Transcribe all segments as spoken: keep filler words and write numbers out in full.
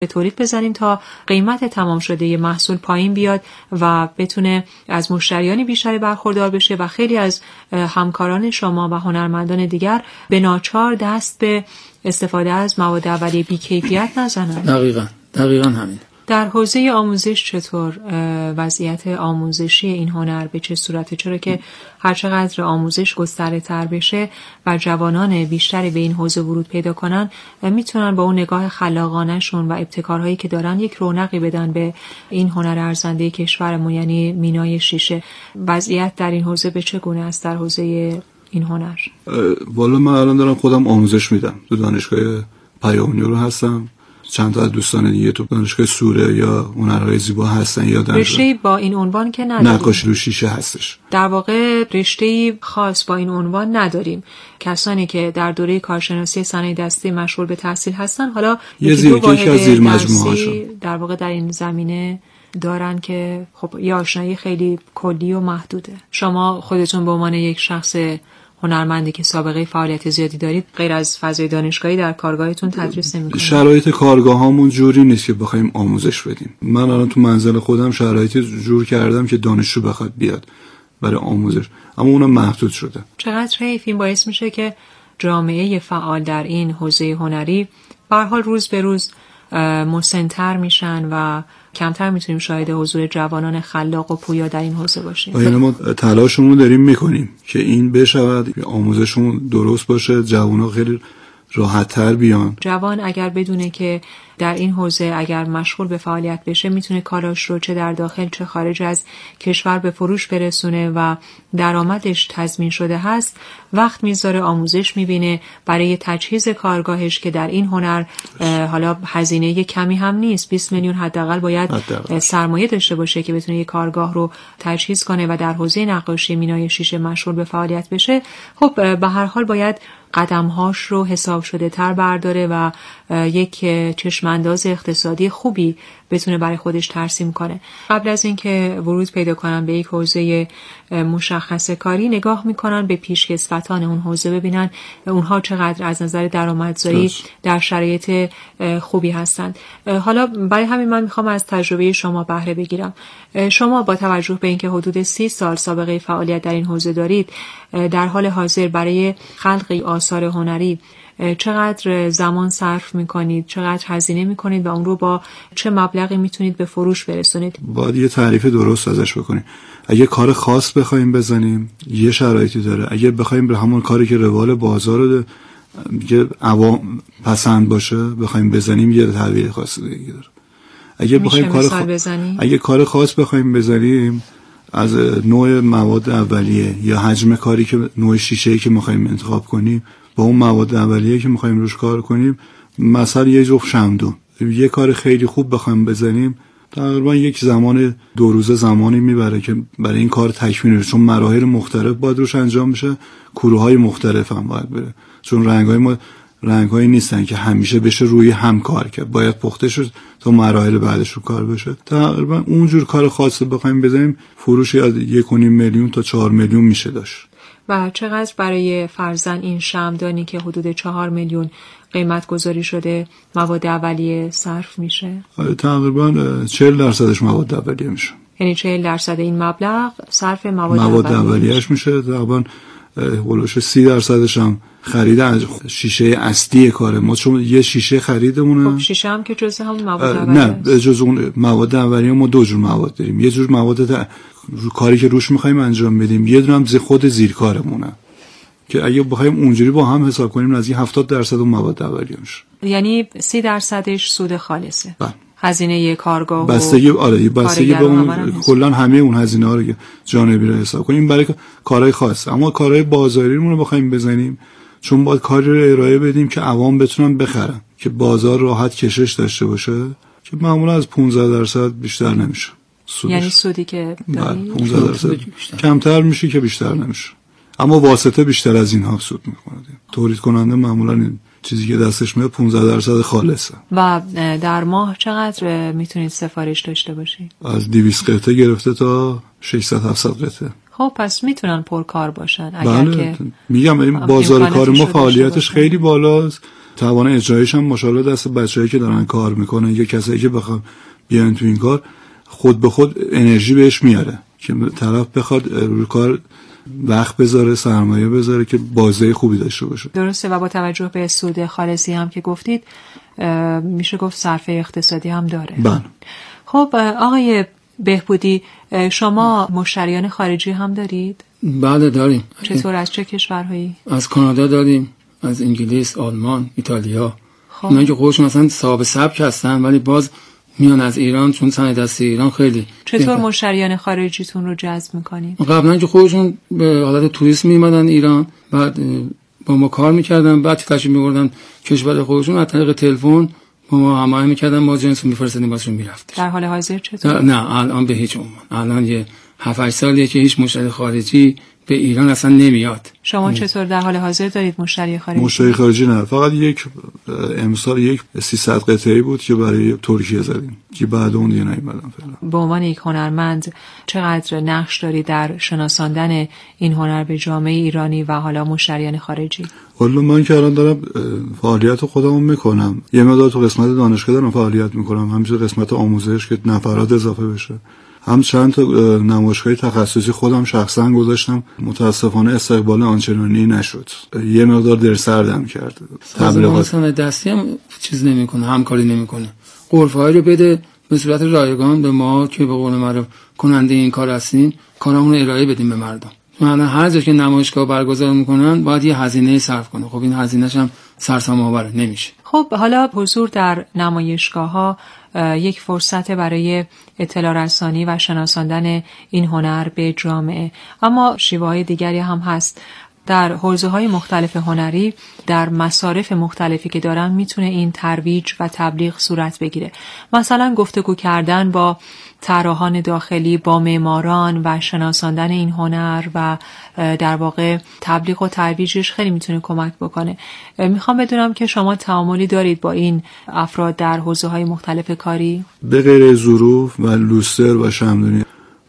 به تولید بزنیم تا قیمت تمام شده ی محصول پایین بیاد و بتونه از مشتریانی بیشتری برخوردار بشه و خیلی از همکاران شما و هنرمندان دیگر به ناچار دست به استفاده از مواد اولیه بی‌کیفیت نزنن. دقیقاً دقیقاً همین. در حوزه آموزش چطور وضعیت آموزشی این هنر به چه صورته؟ چرا که هر چقدر آموزش گسترده تر بشه و جوانان بیشتری به این حوزه ورود پیدا کنن، میتونن با اون نگاه خلاقانه‌شون و ابتکارهایی که دارن یک رونقی بدن به این هنر ارزنده کشورمون، یعنی مینای شیشه. وضعیت در این حوزه به چه گونه است در حوزه این هنر؟ والا من الان دارم خودم آموزش میدم. تو دانشگاه پیام‌نور رو هستم. چند تا از دوستان دیگه تو دانشگاه سوره یا هنرهای زیبا هستن یا در رشته‌ای با این عنوان که نداریم. نقاشی رو شیشه هستش. در واقع رشته‌ای خاص با این عنوان نداریم. کسانی که در دوره کارشناسی صنایع دستی مشغول به تحصیل هستن، حالا یکی دو واحد از زیر مجموعه‌هاشون در واقع در این زمینه دارن که خب یه آشنایی خیلی کلی و محدوده. شما خودتون به عنوان یک شخص هنرمندی که سابقه فعالیت زیادی دارید، غیر از فضای دانشگاهی در کارگاهتون تدریس نمی‌کنید؟ شرایط کارگاهامون جوری نیست که بخوایم آموزش بدیم. من الان تو منزل خودم شرایطی جور کردم که دانشجو بخواد بیاد برای آموزش، اما اونم محدود شده. چقدر حیف. این باعث میشه که جامعه فعال در این حوزه هنری به هر حال روز به روز مسن‌تر میشن و کمتر میتونیم شاهد حضور جوانان خلاق و پویا در این حوزه باشیم. یعنی ما تلاشمون داریم میکنیم که این بشود، آموزشمون درست باشه، جوان‌ها خیلی راحت‌تر بیان. جوان اگر بدونه که در این حوزه اگر مشغول به فعالیت بشه میتونه کاراش رو چه در داخل چه خارج از کشور به فروش برسونه و درآمدش تضمین شده هست، وقت میذاره، آموزش میبینه برای تجهیز کارگاهش که در این هنر حالا هزینه کمی هم نیست. بیست میلیون حداقل باید حداقل سرمایه داشته باشه که بتونه یک کارگاه رو تجهیز کنه و در حوزه نقاشی مینای شیشه مشغول به فعالیت بشه. خب به هر حال باید قدم‌هاش رو حساب شده تر برداره و یک چشمانداز اقتصادی خوبی بتونه برای خودش ترسیم کنه. قبل از اینکه ورود پیدا کنن به یک حوزه مشخص کاری، نگاه میکنن به پیشکسوتان اون حوزه، ببینن اونها چقدر از نظر درآمدزایی در شرایط خوبی هستند. حالا برای همین من میخوام از تجربه شما بهره بگیرم. شما با توجه به اینکه حدود سی سال سابقه فعالیت در این حوزه دارید، در حال حاضر برای خلق آثار هنری چقدر زمان صرف میکنید، چقدر هزینه میکنید و اون رو با چه مبلغی میتونید به فروش برسونید؟ باید یه تعریف درست ازش بکنیم. اگه کار خاص بخوایم بزنیم یه شرایطی داره، اگه بخوایم به همون کاری که روال بازار که عوام پسند باشه بخوایم بزنیم یه تعریف خاصی دیگه داره. اگه بخوایم کار خ... اگه کار خاص بخوایم بزنیم از نوع مواد اولیه یا حجم کاری که نوع شیشه‌ای که می‌خوایم انتخاب کنیم با اون مواد اولیه که می‌خوایم روش کار کنیم، مثلا یه جفت شمعدون یه کار خیلی خوب بخوایم بزنیم تقریبا یک زمان دو روزه زمانی میبره که برای این کار تکمیل بشه، چون مراحل مختلف باید روش انجام بشه، کوروهای مختلف هم باید بره، چون رنگ‌های ما رنگ‌هایی نیستن که همیشه بشه روی هم کار کرد، باید پخته شد تا مراحل بعدش رو کار بشه. تقریبا اونجور کار خاصی بخوایم بزنیم فروشی از یک و نیم میلیون تا چهار میلیون میشه داشت. و چقدر برای فرضاً این شمعدانی که حدود چهار میلیون قیمت گذاری شده مواد اولیه صرف میشه؟ تقریبا چهل درصدش مواد اولیه میشه. یعنی چهل درصد این مبلغ صرف مواد, مواد اولیه‌اش میشه. تقریبا هولوش سی درصدش هم خرید از شیشه اصلی کار ما، چون یه شیشه خریدمونه. خب شیشه هم که جزء هم مواد اولیه نه، به جز اون مواد اولیه ما دو جور مواد داریم. یه جور مواد تا... کاری که روش می‌خوایم انجام بدیم، یه دونه هم ز خود زیر کارمونه که اگه بخوایم اونجوری با هم حساب کنیم نزدیک هفتاد درصد اون مواد اولیه میشه. یعنی سی درصدش سود خالصه. بله. هزینه کارگاه بستگی آره بستگی به اون کلا همه اون هزینه ها رو جانبی رو حساب کنیم برای کارهای خاص. اما کارهای بازاریمون رو بخوایم بزنیم، چون باید کاری رو ارائه بدیم که عوام بتونن بخرن، که بازار راحت کشش داشته باشه، که معمولا از پانزده درصد بیشتر نمیشه سودش. یعنی سودی که داری پانزده درصد کمتر میشه که بیشتر نمیشه، اما واسطه بیشتر از اینها سود میکنه. تولید کننده معمولا چیزی که دستش میاد پانزده درصد خالصه. و در ماه چقدر میتونید سفارش داشته باشید؟ از دویست قطعه گرفته تا ششصد هفتصد قطعه. خب پس میتونن پرکار باشن اگر بله. که میگم این بازار کار ما فعالیتش خیلی بالاست توان اجرایش هم ماشاءالله دست بچه‌ای که دارن کار میکنن یا کسایی که بخوام بیان تو این کار خود به خود انرژی بهش میاره که طرف بخواد روی کار وقت بذاره، سرمایه بذاره که بازده خوبی داشته باشه. درسته و با توجه به سود خالصی هم که گفتید میشه گفت صرفه اقتصادی هم داره. بله. خب آقای بهبودی، شما مشتریان خارجی هم دارید؟ بله داریم. چطور، از چه کشورهایی؟ از کانادا داریم، از انگلیس، آلمان، ایتالیا. خب. اینا که خودشون مثلا صاحب سبک هستن ولی باز میان از ایران، چون صنایع دستی ایران خیلی. چطور بهتر. مشتریان خارجیتون رو جذب میکنید؟ قبلا که خودشون به حالت توریست میمدن ایران، بعد با ما کار میکردن، بعد تشریف میبردن کشور خودشون، از طریق تلفن با ما هماهنگ میکردن، ما جنس رو میفرستادیم واسه میرفتیم. در حال حاضر چطور؟ نه الان به هیچ عنوان. الان یه هفت هشت سالیه که هیچ مشتری خارجی به ایران اصلا نمیاد. شما چطور در حال حاضر دارید مشتری خارجی؟ مشتری خارجی نه، فقط یک امسال یک سیصد قطعه‌ای بود که برای ترکیه زدیم که بعد اون دیگه نیومدن فعلا. به عنوان یک هنرمند چقدر نقش داری در شناساندن این هنر به جامعه ایرانی و حالا مشتریان خارجی؟ والا من که الان دارم فعالیت خودمو میکنم، یه مقدار تو قسمت دانشگاه دارم فعالیت میکنم، همینجور قسمت آموزش که نفرات اضافه بشه، هم چند تا نمایشگاه تخصصی خودم شخصا گذاشتم، متاسفانه استقبال آنچنانی نشد، یه مقدار دل سردم کرد. تبلیغات مثلا دستی هم چیز نمیکنه، همکاری نمیکنه، قرفه‌ای رو بده به صورت رایگان به ما که به قول معروف کننده این کار هستیم، کارامون رو ارائه بدیم به مردم. مثلا هر جا که نمایشگاه برگزار میکنن باید یه هزینه صرف کنه، خب این هزینه‌ش هم سرسام آوره، نمیشه. خب حالا حضور در نمایشگاه‌ها یک فرصت برای اطلاع رسانی و شناساندن این هنر به جامعه، اما شیوه‌های دیگری هم هست. در حوزه‌های مختلف هنری، در مصارف مختلفی که دارن، میتونه این ترویج و تبلیغ صورت بگیره. مثلا گفتگو کردن با طراحان داخلی، با معماران و شناساندن این هنر و در واقع تبلیغ و ترویجش خیلی میتونه کمک بکنه. میخوام بدونم که شما تعاملی دارید با این افراد در حوزه‌های مختلف کاری؟ به غیر ظروف و لوستر و شمعدونی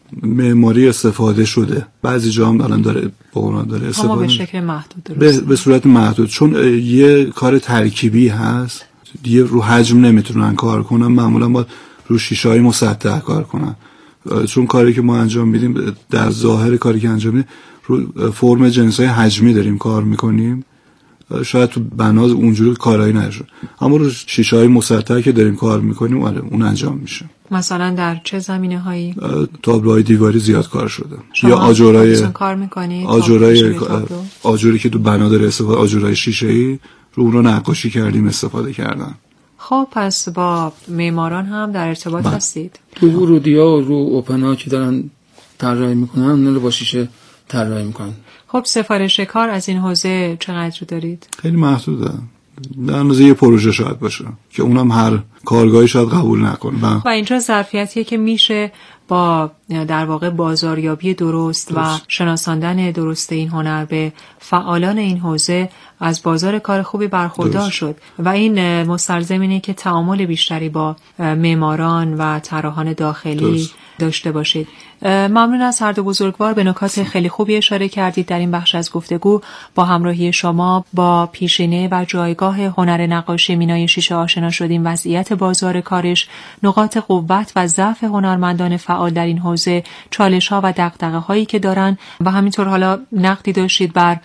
معماری استفاده شده، بعضی جا هم الان داره بقونا داره استفاده، اما به شکل محدود. درست به, به صورت محدود، چون یه کار ترکیبی هست، دیگه رو حجم نمیتونن کار کنن، معمولا با رو شیشه‌های مسطح کار کنن، چون کاری که ما انجام میدیم در ظاهر کاری که انجام میدیم رو فرم جنس‌های حجمی داریم کار میکنیم، شاید تو بناز اونجوری کارایی نشه، اما رو شیشه‌های مسطح که داریم کار میکنیم آره اون انجام میشه. مثلا در چه زمینه‌هایی؟ تابلوهای دیواری زیاد کار شده، یا آجرای کار میکنید، آجرای آجری که تو بنا داره استفاده، آجرای شیشه‌ای رو اون رو نقاشی کردیم استفاده کردن. خب پس با معماران هم در ارتباط با. هستید؟ تو ورودی‌ها و رو اوپن‌ها که دارن طراحی میکنن، اون رو با شیشه طراحی میکنن. خب سفارش کار از این حوزه چقدر دارید؟ خیلی محدوده، در اندازه یه پروژه شاید باشه که اونم هر کارگاهی شاید قبول نکنه. و اینجا ظرفیتیه که میشه با در واقع بازاریابی درست, درست و شناساندن درست این هنر به فعالان این حوزه از بازار کار خوبی برخوردار درست. شد و این مستلزم اینه که تعامل بیشتری با معماران و طراحان داخلی درست. داشته باشید. ممنون از هر دو بزرگوار، به نکات خیلی خوبی اشاره کردید در این بخش از گفتگو. با همراهی شما با پیشینه و جایگاه هنر نقاشی مینای شیشه آشنا شدیم، وضعیت بازار کارش، نقاط قوت و ضعف هنرمندان فعال در این حوزه، چالش‌ها و دغدغه‌هایی که دارن و همینطور حالا نقدی داشتید بر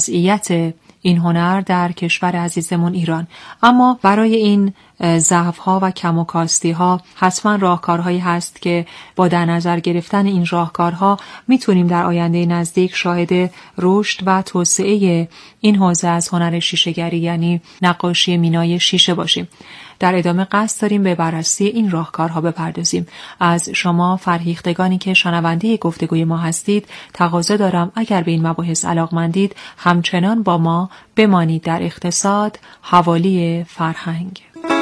وضعیت این هنر در کشور عزیزمون ایران. اما برای این ضعف‌ها و کم و کاستی‌ها حتما راهکارهایی هست که با در نظر گرفتن این راهکارها میتونیم در آینده نزدیک شاهد رشد و توسعه این حوزه از هنر شیشه‌گری یعنی نقاشی مینای شیشه باشیم. در ادامه قصد داریم به بررسی این راهکارها بپردازیم. از شما فرهیختگانی که شنونده گفتگوی ما هستید تقاضا دارم اگر به این مباحث علاقمندید همچنان با ما بمانید در اقتصاد حوالی فرهنگ.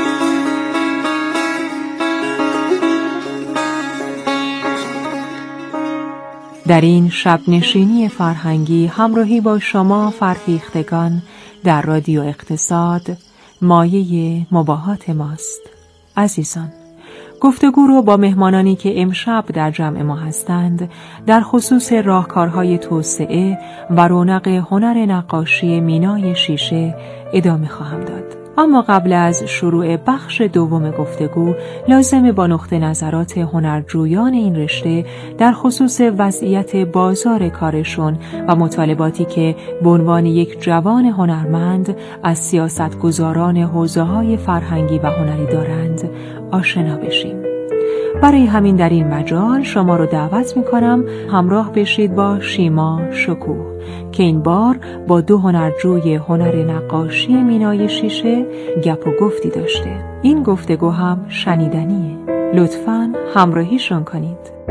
در این شب نشینی فرهنگی همراهی با شما فرهیختگان در رادیو اقتصاد مایه مباهات ماست. عزیزان، گفتگو رو با مهمانانی که امشب در جمع ما هستند در خصوص راهکارهای توسعه و رونق هنر نقاشی مینای شیشه ادامه خواهم داد. اما قبل از شروع بخش دوم گفتگو لازمه با نقطه نظرات هنرجویان این رشته در خصوص وضعیت بازار کارشون و مطالباتی که به عنوان یک جوان هنرمند از سیاستگزاران حوزه‌های فرهنگی و هنری دارند آشنا بشیم. برای همین در این مجال شما رو دعوت می‌کنم همراه بشید با شیما شکوه که این بار با دو هنرجوی هنر نقاشی مینای شیشه گپ و گفتی داشته. این گفتگو هم شنیدنیه. لطفاً همراهیشون کنید.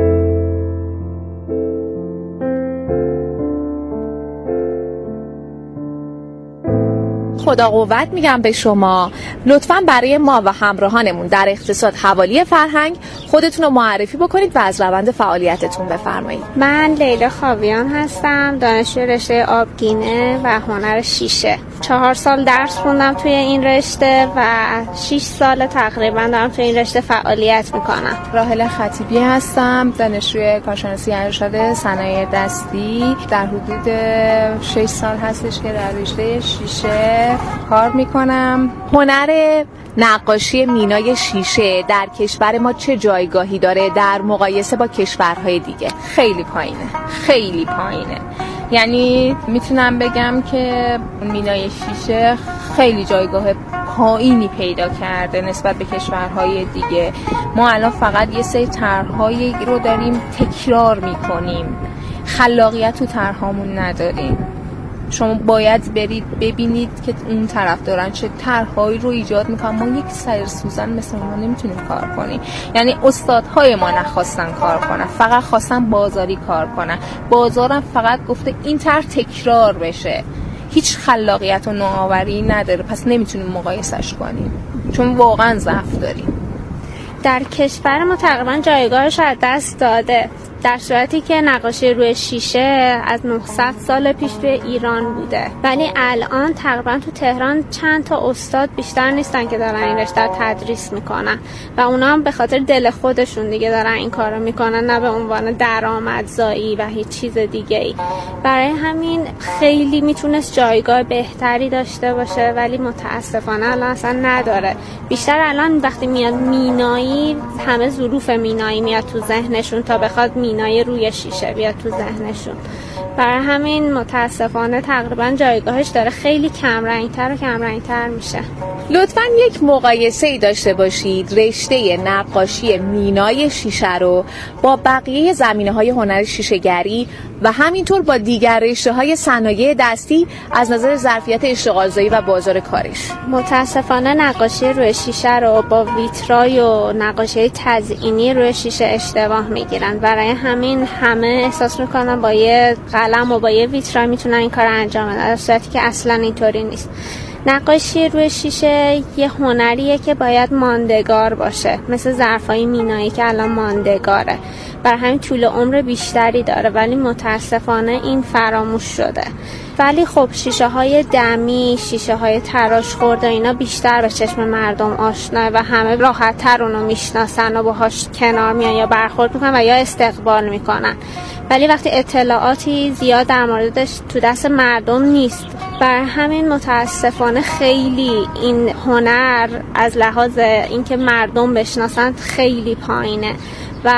خدا قوت میگم به شما. لطفاً برای ما و همراهانمون در اقتصاد حوالی فرهنگ خودتون رو معرفی بکنید و از روند فعالیتتون بفرمایید. من لیلا خاویان هستم، دانشجوی رشته آبگینه و هنر شیشه. چهار سال درس خوندم توی این رشته و شش سال تقریبا دارم توی این رشته فعالیت میکنم. راحله خطیبی هستم، دانشجوی کارشناسی ارشد صنایع دستی. در حدود شش سال هستش که در رشته شیشه کار میکنم. هنر نقاشی مینای شیشه در کشور ما چه جایگاهی داره در مقایسه با کشورهای دیگه؟ خیلی پایینه، خیلی پایینه. یعنی میتونم بگم که مینای شیشه خیلی جایگاه پایینی پیدا کرده نسبت به کشورهای دیگه. ما الان فقط یه سری طرح‌هایی رو داریم تکرار میکنیم، خلاقیت تو طرحامون نداریم. شما باید برید ببینید که اون طرف دارن چه طرح‌هایی رو ایجاد میکنن. ما یک سر سوزن مثل ما نمیتونیم کار کنیم. یعنی استادهای ما نخواستن کار کنن، فقط خواستن بازاری کار کنن. بازارم فقط گفته این طرح تکرار بشه، هیچ خلاقیت و نوآوری نداره. پس نمیتونیم مقایسش کنیم چون واقعا ضعف داریم. در کشور ما تقریبا جایگاهش از دست داده، در صورتی که نقاشی روی شیشه از نهصد سال پیش توی ایران بوده، ولی الان تقریبا تو تهران چند تا استاد بیشتر نیستن که دارن این رشته رو تدریس میکنن و اونا هم به خاطر دل خودشون دیگه دارن این کارو میکنن، نه به عنوان درآمدزایی و هیچ چیز دیگه ای. برای همین خیلی میتونست جایگاه بهتری داشته باشه ولی متاسفانه الان اصلا نداره. بیشتر الان وقتی میاد مینایی، همه ظروف مینایی میاد تو ذهنشون تا بخواد مینای روی شیشه بیاد تو ذهنشون. برای همین متاسفانه تقریبا جایگاهش داره خیلی کم رنگتر و کم رنگتر میشه. لطفاً یک مقایسه ای داشته باشید رشته نقاشی مینای شیشه رو با بقیه زمینه‌های هنر شیشه‌گری و همینطور با دیگر رشته‌های صنایع دستی از نظر ظرفیت اشتغالزایی و بازار کارش. متاسفانه نقاشی روی شیشه رو با ویترای و نقاشی تزئینی روی شیشه اشتباه میگیرن. برای همین همه احساس میکنن با یه قلم و با یه ویترای میتونن این کار انجام بدن، در صورتی که اصلا اینطوری نیست. نقاشی روی شیشه یه هنریه که باید ماندگار باشه، مثل ظرفای مینایی که الان ماندگاره، بر همین طول عمر بیشتری داره، ولی متاسفانه این فراموش شده. ولی خب شیشه های دمی، شیشه های تراش خورده اینا بیشتر به چشم مردم آشناه و همه راحت تر اونو میشناسن و باهاش کنار میان یا برخورد میکنن و یا استقبال میکنن. ولی وقتی اطلاعاتی زیاد در موردش تو دست مردم نیست، بر همین متاسفانه خیلی این هنر از لحاظ اینکه مردم بشناسن خیلی پایینه و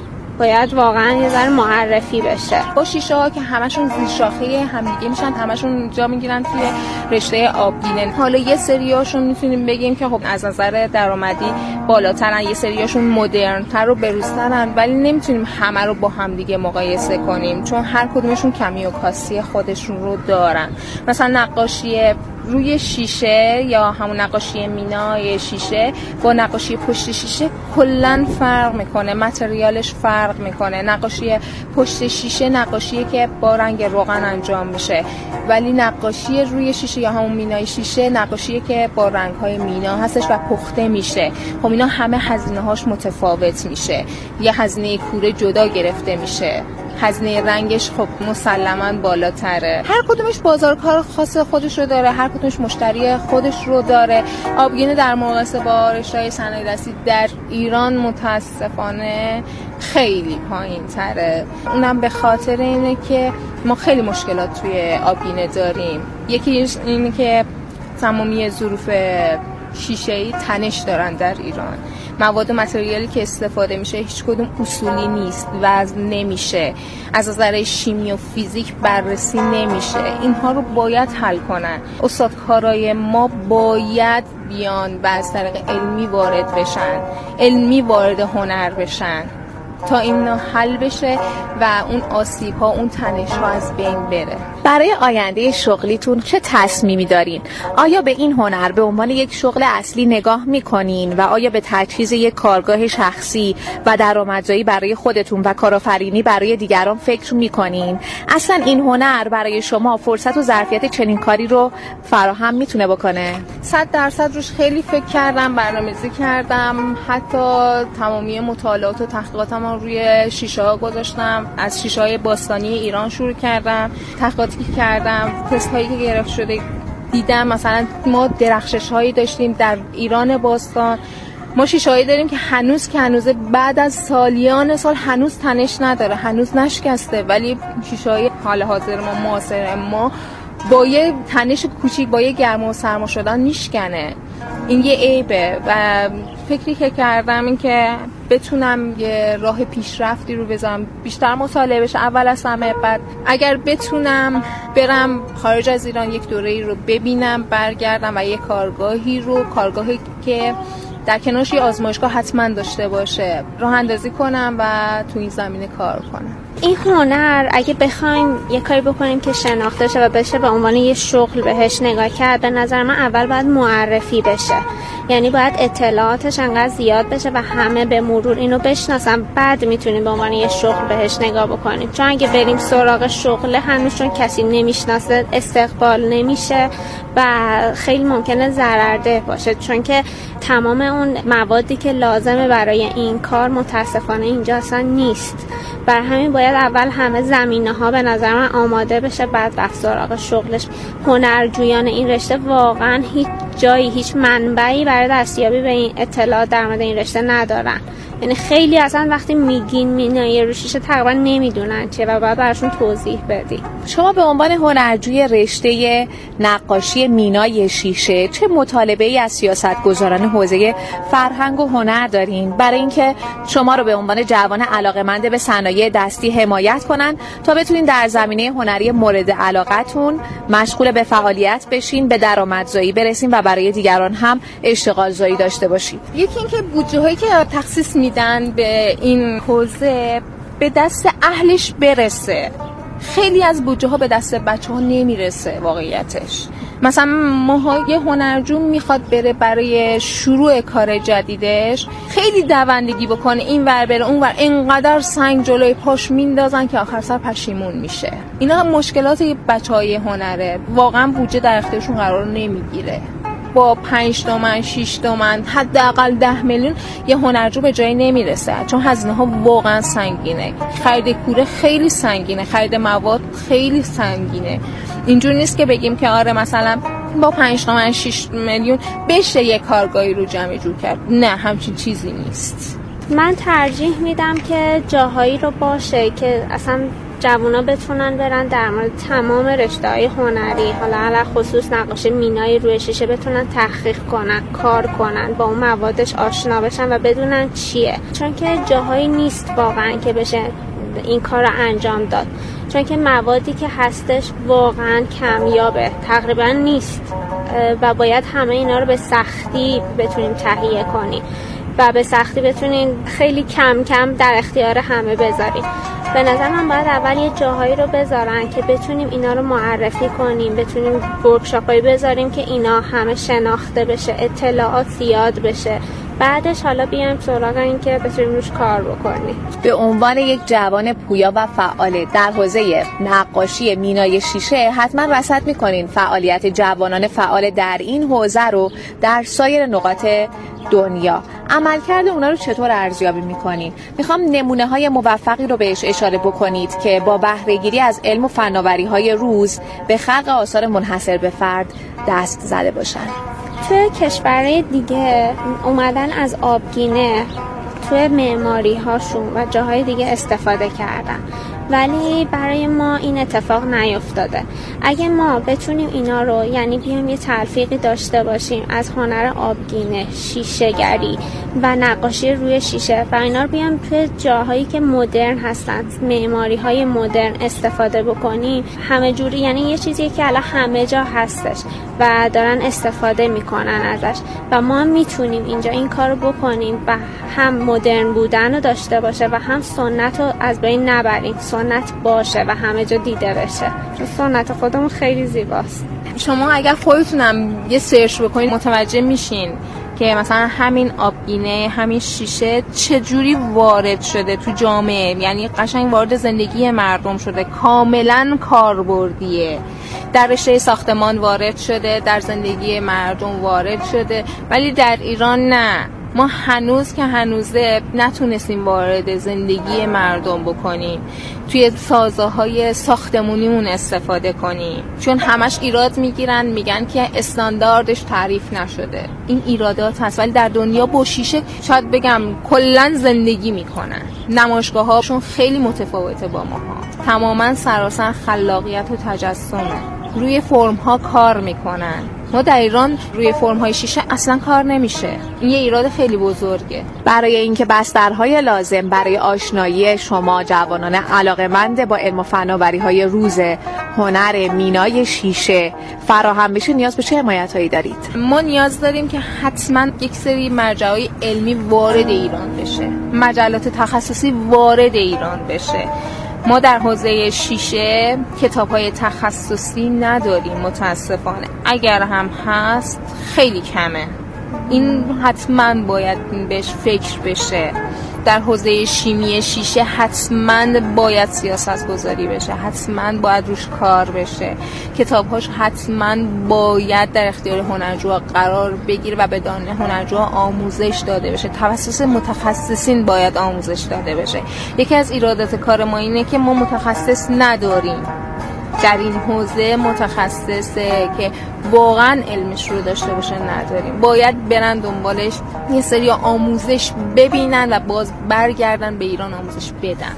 باید واقعا یه ذره معرفی بشه. با شیشه ها که همشون زیر شاخه همدیگه میشن، همشون جا میگیرن توی رشته آبگینه. حالا یه سریاشون میتونیم بگیم که خب از نظر درآمدی بالاترن، یه سریاشون مدرن‌تر و بروزترن، ولی نمیتونیم همه رو با همدیگه مقایسه کنیم چون هر کدومشون کمی و کاسی خودشون رو دارن. مثلا نقاشی روی شیشه یا همون نقاشی مینای شیشه با نقاشی پشت شیشه کلاً فرق میکنه، متریالش فرق میکنه. نقاشی پشت شیشه نقاشیه که با رنگ روغن انجام میشه، ولی نقاشی روی شیشه یا همون مینای شیشه نقاشیه که با رنگ‌های مینا هستش و پخته میشه. خب اینا همه هزینه‌هاش متفاوت میشه، یه هزینه کوره جدا گرفته میشه، هزینه رنگش خب مسلماً بالاتره. هر کدومش بازارکار خاص خودش رو داره، هر کدومش مشتری خودش رو داره. آبگینه در مقایسه با رشته‌های صنایع دستی در ایران متاسفانه خیلی پایین‌تره. اونم به خاطر اینه که ما خیلی مشکلات توی آبگینه داریم. یکی اینه که تمامی ظروف شیشه‌ای تنش دارن در ایران. مواد و متریالی که استفاده میشه هیچ کدوم اصولی نیست، وزن نمیشه، از نظر شیمی و فیزیک بررسی نمیشه. اینها رو باید حل کنن. استادکارای ما باید بیان و از طریق علمی وارد بشن، علمی وارد هنر بشن تا این حل بشه و اون آسیب ها، اون تنش ها از بین بره. برای آینده شغلیتون چه تصمیمی دارین؟ آیا به این هنر به عنوان یک شغل اصلی نگاه میکنین و آیا به تجهیز یک کارگاه شخصی و درآمدزایی برای خودتون و کارآفرینی برای دیگران فکر میکنین؟ اصلا این هنر برای شما فرصت و ظرفیت چنین کاری رو فراهم میتونه بکنه؟ صد درصد روش خیلی فکر کردم، برنامه‌ریزی کردم، حتی تمامی مطالعات و تحقیقاتم رو روی شیشه ها گذاشتم. از شیشه های باستانی ایران شروع کردم، تحقیقاتی کردم، تست هایی که گرفت شده دیدم. مثلا ما درخشش هایی داشتیم در ایران باستان، ما شیشه هایی داریم که هنوز که هنوز بعد از سالیان سال هنوز تنش نداره، هنوز نشکسته، ولی شیشه های حال حاضر ما، معاصر ما، با یه تنش کوچیک، با یه گرما و سرما شدن میشکنه. این یه عیبه و فکری که کردم این که بتونم یه راه پیشرفتی رو بذارم، بیشتر مطالعه بشه اول از همه، بعد اگر بتونم برم خارج از ایران یک دوره‌ای رو ببینم، برگردم و یه کارگاهی رو کارگاهی که در کنارش یه آزمایشگاه حتما داشته باشه راه اندازی کنم و تو این زمینه کار کنم. این هنر اگه بخوایم یه کاری بکنیم که شناخته شه و بشه به عنوان یه شغل بهش نگاه کرد، به نظر من اول باید معرفی بشه. یعنی باید اطلاعاتش انقدر زیاد بشه و همه به مرور اینو بشناسن، بعد میتونیم به عنوان یه شغل بهش نگاه بکنیم. چون اگه بریم سراغ شغل هنوز چون کسی نمیشناسه استقبال نمیشه و خیلی ممکنه ضررده باشه، چون که تمام اون موادی که لازمه برای این کار متاسفانه اینجا اصلا نیست. بر همین باید اول همه زمینه ها به نظر من آماده بشه، بعد رفت سراغ شغلش. هنرجویان این رشته واقعا هیچ جایی، هیچ منبعی برای دستیابی به این اطلاعات در مورد این رشته ندارن. یعنی خیلی اصلا وقتی میگین مینای رو شیشه تقریبا نمیدونن چیه و باید براشون توضیح بدی. شما به عنوان هنرجوی رشته نقاشی مینای شیشه چه مطالبه‌ای از سیاستگزاران حوزه فرهنگ و هنر دارین برای اینکه شما رو به عنوان جوان علاقه‌مند به صنایع دستی حمایت کنن تا بتونین در زمینه هنری مورد علاقتون مشغول به فعالیت بشین، به درآمدزایی برسین و برای دیگران هم اشتغال زایی داشته باشین؟ یکی اینکه بودجه‌هایی که تخصیص میدن به این حوزه به دست اهلش برسه. خیلی از بودجه ها به دست بچه ها نمیرسه واقعیتش. مثلا ما یه هنرجو میخواد بره برای شروع کار جدیدش خیلی دوندگی بکنه، این ور بره اون ور، اینقدر سنگ جلوی پاش میندازن که آخر سر پشیمون میشه. اینا مشکلات بچه های هنره، واقعا بودجه در اختیارشون قرار نمیگیره. با پنج تومن، شش تومن، حداقل ده میلیون یه هنرجو به جایی نمیرسه، چون هزینه ها واقعا سنگینه. خرید کوره خیلی سنگینه، خرید مواد خیلی سنگینه. اینجور نیست که بگیم که آره مثلا با پنج تومن، شش میلیون بشه یه کارگاهی رو جمع جور کرد. نه، همچین چیزی نیست. من ترجیح میدم که جاهایی رو باشه که اصلا جوونا بتونن برن در مورد تمام رشته‌های هنری، حالا علاوه خصوص نقاشی مینای روی شیشه، بتونن تحقیق کنن، کار کنن، با اون موادش آشنا بشن و بدونن چیه. چون که جاهایی نیست واقعا که بشه این کار رو انجام داد، چون که موادی که هستش واقعا کمیابه، تقریبا نیست و باید همه اینا رو به سختی بتونیم تهیه کنیم و به سختی بتونیم خیلی کم کم در اختیار همه بذاریم. به نظر من باید اول یه جاهایی رو بذارن که بتونیم اینا رو معرفی کنیم، بتونیم ورکشاپایی بذاریم که اینا همه شناخته بشه، اطلاعات زیاد بشه، بعدش حالا بیایم سراغ این که بتونیم روش کار بکنیم. به عنوان یک جوان پویا و فعال در حوزه نقاشی مینای شیشه حتما رصد میکنین فعالیت جوانان فعال در این حوزه رو در سایر نقاط دنیا. عملکرد اونا رو چطور ارزیابی میکنین؟ میخوام نمونه های موفقی رو بهش اشاره بکنید که با بهره گیری از علم و فناوری های روز به خلق آثار منحصر به فرد دست زده باشن. توی کشورهای دیگه اومدن از آبگینه توی معماری هاشون و جاهای دیگه استفاده کردن ولی برای ما این اتفاق نیفتاده. اگه ما بتونیم اینا رو، یعنی بیایم یه تلفیقی داشته باشیم از هنر آبگینه، شیشه‌گری و نقاشی روی شیشه و اینا رو بیایم توی جاهایی که مدرن هستن، معماری‌های مدرن استفاده بکنیم، همه جوری، یعنی یه چیزی که الان همه جا هستش و دارن استفاده میکنن ازش و ما میتونیم اینجا این کارو بکنیم و هم مدرن بودن رو داشته باشه و هم سنت رو از بین نبریم، سنت باشه و همه جا دیده بشه، چون سنت خودمون خیلی زیباست. شما اگر خودتونم یه سرچ بکنید متوجه میشین که مثلا همین آبگینه، همین شیشه چجوری وارد شده تو جامعه، یعنی قشنگ وارد زندگی مردم شده، کاملا کاربردیه، در رشته ساختمان وارد شده، در زندگی مردم وارد شده، ولی در ایران نه. ما هنوز که هنوزه نتونستیم وارد زندگی مردم بکنیم، توی سازه‌های ساختمونیمون استفاده کنیم، چون همش ایراد میگیرن، میگن که استانداردش تعریف نشده. این ایرادات هست، ولی در دنیا با شیشه شاید بگم کلا زندگی میکنن. نمایشگاه‌هاشون خیلی متفاوته با ماها، تماما سراسر خلاقیت و تجسمه، روی فرم‌ها کار میکنن. ما در ایران روی فرم‌های شیشه اصلا کار نمیشه. این یه ایراد خیلی بزرگه. برای اینکه بسترهای لازم برای آشنایی شما جوانان علاقه‌مند با علم و فناوری‌های روز هنر مینای شیشه فراهم بشه، نیاز به چه حمایت‌هایی دارید؟ ما نیاز داریم که حتما یک سری مرجع‌های علمی وارد ایران بشه، مجلات تخصصی وارد ایران بشه. ما در حوزه شیشه کتاب‌های تخصصی نداریم متاسفانه، اگر هم هست خیلی کمه. این حتما باید بهش فکر بشه. در حوزه شیمی شیشه حتما باید سیاست گذاری بشه، حتما باید روش کار بشه، کتاب‌هاش حتما باید در اختیار هنرجوها قرار بگیره و به دانه هنرجوها آموزش داده بشه، توسط متخصصین باید آموزش داده بشه. یکی از ایرادات کار ما اینه که ما متخصص نداریم در این حوزه، متخصصه که واقعا علمش رو داشته باشه نداریم. باید برن دنبالش، یه سری آموزش ببینن و باز برگردن به ایران آموزش بدن.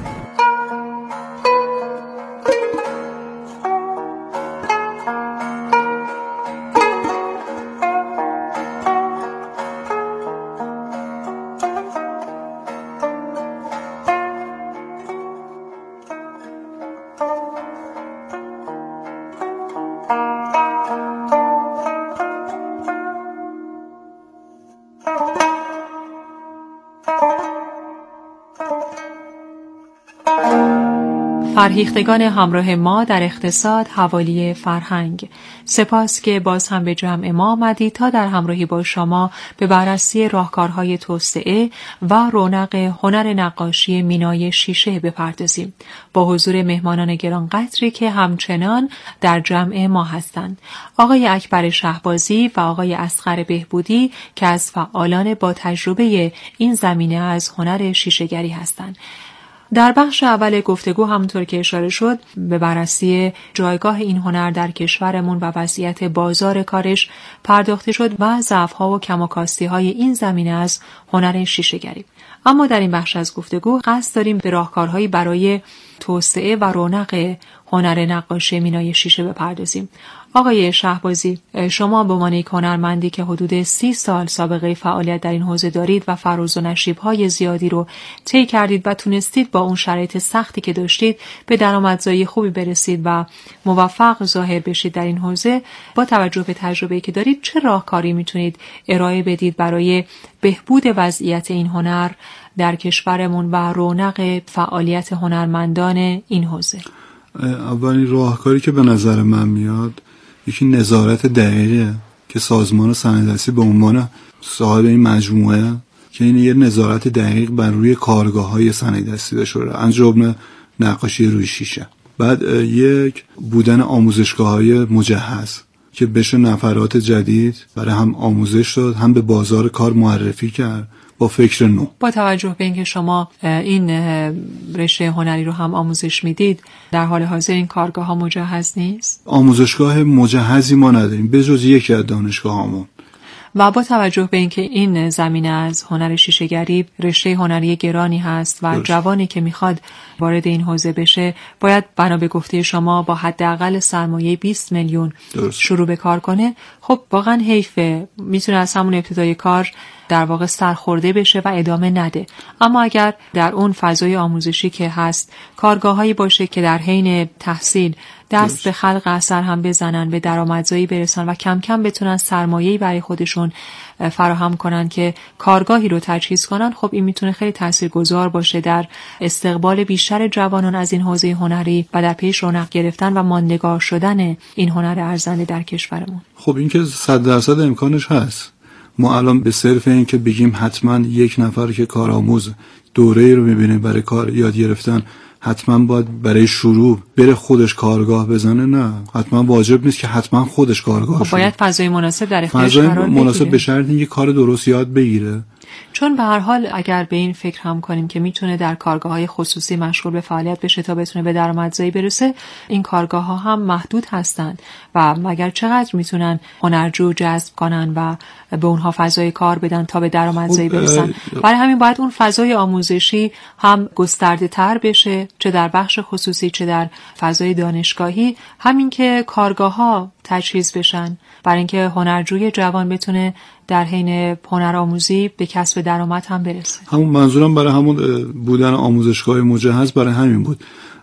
فرهیختگان همراه ما در اقتصاد حوالی فرهنگ، سپاس که باز هم به جمع ما آمدید تا در همراهی با شما به بررسی راهکارهای توسعه و رونق هنر نقاشی مینای شیشه بپردازیم با حضور مهمانان گرانقدری که همچنان در جمع ما هستند، آقای اکبر شهبازی و آقای اصغر بهبودی که از فعالان با تجربه این زمینه از هنر شیشه‌گری هستند. در بخش اول گفتگو همونطور که اشاره شد به بررسی جایگاه این هنر در کشورمون و وضعیت بازار کارش پرداخته شد و ضعف‌ها و کم و کاستی‌های این زمینه از هنر شیشه‌گری. اما در این بخش از گفتگو قصد داریم به راهکارهایی برای توسعه و رونق هنر نقاشی مینای شیشه بپردازیم. آقای شهبازی، شما به عنوان یک هنرمندی که حدود سی سال سابقه فعالیت در این حوزه دارید و فراز و نشیب‌های زیادی رو طی کردید و تونستید با اون شرایط سختی که داشتید به درآمدزایی خوبی برسید و موفق ظاهر بشید در این حوزه، با توجه به تجربه‌ای که دارید چه راهکاری میتونید ارائه بدید برای بهبود وضعیت این هنر در کشورمون و رونق فعالیت هنرمندان این حوزه؟ اولین راهکاری که به نظر من میاد یکی نظارت دقیقه که سازمان صنعت‌دستی به عنوان صاحب این مجموعه که این یه نظارت دقیق بر روی کارگاه‌های صنعت‌دستی داشته باشه، از جمله نقاشی روی شیشه. بعد یک بودن آموزشگاه‌های مجهز که بشه نفرات جدید برای هم آموزش داد، هم به بازار کار معرفی کرد با فکر نو. با توجه به اینکه شما این رشته هنری رو هم آموزش میدید، در حال حاضر این کارگاه ها مجهز نیست؟ آموزشگاه مجهزی ما نداریم به جز یکی از دانشگاه هامون. و با توجه به اینکه این زمینه از هنر شیشه‌گری رشته هنری گرانی هست و درست. جوانی که میخواد وارد این حوزه بشه باید بنا به گفته شما با حداقل سرمایه بیست میلیون درست. شروع به کار کنه. خب واقعا حیفه، میتونه از همون ابتدای کار در واقع سرخورده بشه و ادامه نده. اما اگر در اون فضای آموزشی که هست کارگاهایی باشه که در حین تحصیل دست به خلق اثر هم بزنن، به درآمدزایی برسن و کم کم بتونن سرمایه‌ای برای خودشون فراهم کنن که کارگاهی رو تجهیز کنن، خب این میتونه خیلی تاثیرگذار باشه در استقبال بیشتر جوانان از این حوزه هنری و در پیش رونق گرفتن و ماندگار شدن این هنر ارزنده در کشورمون. خب این که صد درصد امکانش هست. ما الان به صرف این که بگیم حتما یک نفر که کارآموز دوره‌ای رو می‌بینه برای کار یاد گرفتن حتما باید برای شروع بره خودش کارگاه بزنه، نه، حتما واجب نیست که حتما خودش کارگاه خب باید فضای مناسب در اختیارش قرار بگیره. فضای مناسب به شرط اینکه کار درست یاد بگیره. چون به هر حال اگر به این فکر هم کنیم که میتونه در کارگاه‌های خصوصی مشغول به فعالیت بشه تا بتونه به درآمدزایی برسه، این کارگاه‌ها هم محدود هستند و مگر چقدر میتونن هنرجو جذب کنن و به اونها فضای کار بدن تا به درآمدزایی برسن. برای همین باید اون فضای آموزشی هم گسترده‌تر بشه، چه در بخش خصوصی چه در فضای دانشگاهی، همین که کارگاه‌ها تجهیز بشن برای اینکه هنرجوی جوان بتونه در حین هنرآموزی به کسب درآمد هم برسه. همون منظورم برای همون بودن آموزشگاه مجهز برای همین بود،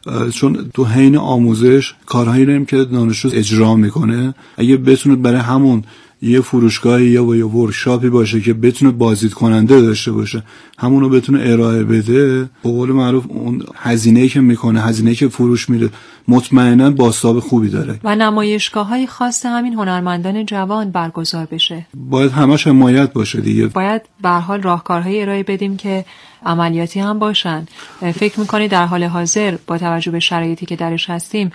چون تو حین آموزش کارهایی رو که دانشجو اجرا میکنه اگه بتونه برای همون یه فروشگاهی یا یه ورکشاپی باشه که بتونه بازدید کننده داشته باشه، همونو بتونه ارائه بده، به قول معروف اون هزینه‌ای که میکنه، هزینه‌ای که فروش میره مطمئنا بازتاب خوبی داره و نمایشگاه‌های خاص همین هنرمندان جوان برگزار بشه. باید همش حمایت باشه دیگه. باید به هر حال راهکارهای ارائه بدیم که عملیاتی هم باشن. فکر می‌کنی در حال حاضر با توجه به شرایطی که درش هستیم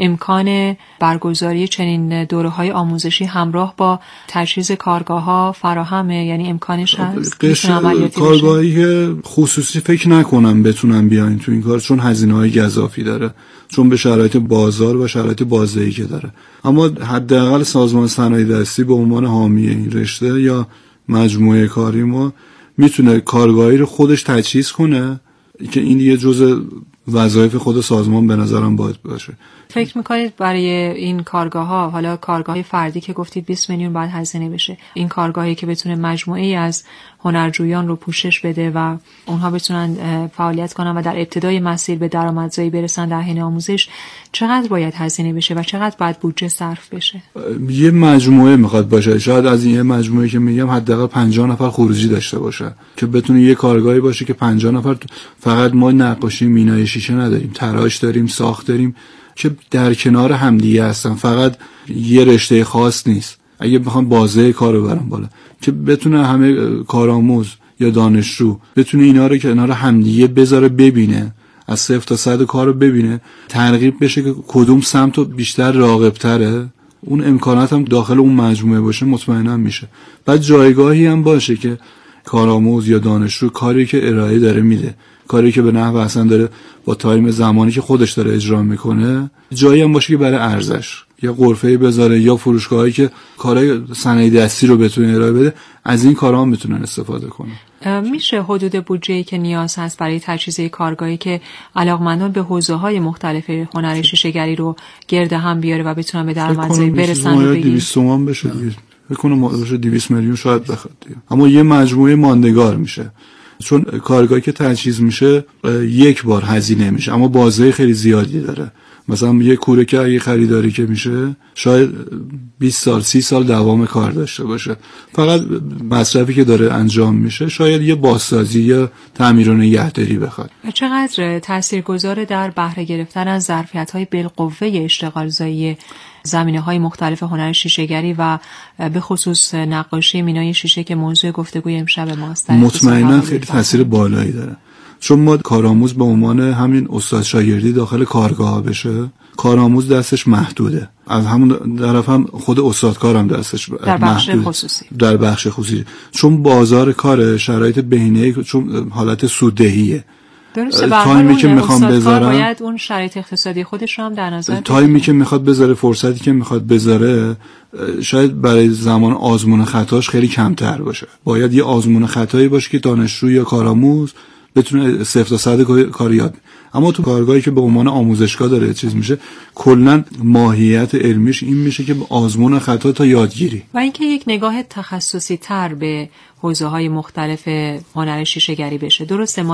امکان برگزاری چنین دوره‌های آموزشی همراه با تجهیز کارگاه‌ها فراهمه؟ یعنی امکانش هست؟ کارگاهی که خصوصی فکر نکنم بتونن بیاین تو این کار، چون هزینه‌های گزافی داره، چون به شرایط بازار و شرایط بازدهی که داره. اما حداقل سازمان صنایع دستی به عنوان حامی این رشته یا مجموعه کاری ما میتونه کارگاهی رو خودش تجهیز کنه که این یه جزء وظایف خود سازمان به نظرم باید باشه. فکر میکنید برای این کارگاه ها، حالا کارگاه فردی که گفتید بیست میلیون باید هزینه بشه، این کارگاهی که بتونه مجموعه‌ای از هنرجویان رو پوشش بده و اونها بتونن فعالیت کنن و در ابتدای مسیر به درآمدزایی برسن در حین آموزش، چقدر باید هزینه بشه و چقدر باید بودجه صرف بشه؟ یه مجموعه میخواد باشه، شاید از این مجموعه که میگم حداقل پنجاه نفر خروجی داشته باشه که بتونه یه کارگاهی باشه که پنجاه نفر. فقط ما نقاشی مینای شیشه نداریم، تراش داریم، ساخت داریم که در کنار همدیگه هستن، فقط یه رشته خاص نیست. اگه بخوام بازه کارو برام بالا که بتونه همه کارآموز یا دانشجو بتونه اینا رو کنار همدیگه بذاره، ببینه از صفر تا صد کارو ببینه، ترغیب بشه که کدوم سمت بیشتر راغب‌تره، اون امکانات هم داخل اون مجموعه باشه مطمئنا میشه. بعد جایگاهی هم باشه که کارآموز یا دانشجو کاری که ارائه داره میده، کاری که به نحو احسن داره با تایم زمانی که خودش داره اجرا میکنه، جایی هم باشه که برای ارزش یا غرفه‌ای بذاره یا فروشگاهایی که کارهای صنایع دستی رو بتونه ارائه بده، از این کارها هم میتونن استفاده کنن. میشه حدود بودجه‌ای که نیاز هست برای تجهیز کارگاهی که علاقمندان به حوزه‌های مختلف هنر شیشه‌گری رو گرد هم بیاره و بتونن به درآمدزایی برسن رو بگید؟ دویست تومان بشه دیگه. فکر کنم باشه دویست میلیون شاید بخواد دیگه. اما یه مجموعه ماندگار میشه. چون کارگاهی که تجهیز میشه یک بار هزینه میشه اما بازه خیلی زیادی داره. مثلا یه کوره که اگه خریداری که میشه شاید بیست سال سی سال دوام کار داشته باشه، فقط مصرفی که داره انجام میشه شاید یه بازسازی یا تعمیر و نگهداری بخواد. چقدر تاثیرگذار در بهره گرفتن از ظرفیت‌های بالقوه اشتغالزایی زمینه‌های مختلف هنر شیشه‌گری و به خصوص نقاشی مینای شیشه که موضوع گفتگوی امشب ماست؟ مطمئنا خیلی تاثیر بالایی داره، چون ما کارآموز به عنوان همین استاد شاگردی داخل کارگاه بشه، کارآموز دستش محدوده، از همون طرف هم خود استادکار هم دستش در بخش محدود. خصوصی در بخش خصوصی چون بازار کار شرایط بهینه‌ای، چون حالت سوددهیه، درسته. تایمی که میخوام بذارم باید اون شرایط اقتصادی خودش رو هم در نظر بگیره. تایمی که میخواد بذاره، فرصتی که میخواد بذاره، شاید برای زمان آزمون خطاش خیلی کمتر باشه. باید یه آزمون خطایی باشه که دانشجو یا کارآموز بتونه صفر تا صد کار یاد. اما تو کارگاهی که به عنوان آموزشگاه داره چیز میشه، کلا ماهیت علمیش این میشه که آزمون خطا تا یادگیری و اینکه یک نگاه تخصصی تر به حوزه‌های مختلف هنر شیشه‌گری بشه. درسته ما